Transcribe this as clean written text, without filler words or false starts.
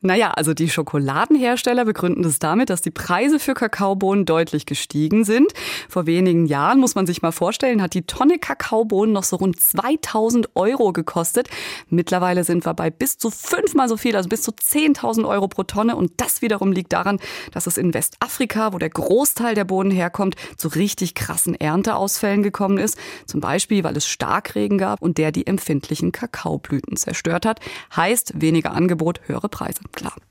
Naja, also die Schokoladenhersteller begründen das damit, dass die Preise für Kakaobohnen deutlich gestiegen sind. Vor wenigen Jahren, muss man sich mal vorstellen, hat die Tonne Kakaobohnen noch so rund 2.000 € gekostet. Mittlerweile sind wir bei bis zu 5-mal so viel, also bis zu 10.000 € pro Tonne. Und das wiederum liegt daran, dass es in Westafrika, wo der Großteil der Bohnen herkommt, zu richtig krassen Ernteausfällen gekommen ist. Zum Beispiel, weil es Starkregen gab und der die empfindlichen Kakaoblüten zerstört hat. Heißt weniger Angebot, höhere Preise. Klar.